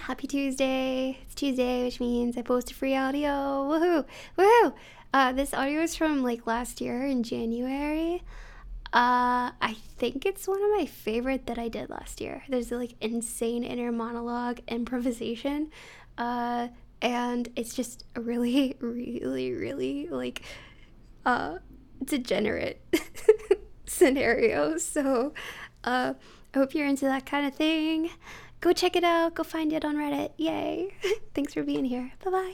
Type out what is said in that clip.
Happy Tuesday. It's Tuesday, which means I post a free audio. Woohoo! Woohoo! This audio is from like last year in January. I think it's one of my favorite that I did last year. There's like insane inner monologue improvisation. And it's just a really, really, really like degenerate scenario. So I hope you're into that kind of thing. Go check it out. Go find it on Reddit. Yay. Thanks for being here. Bye bye.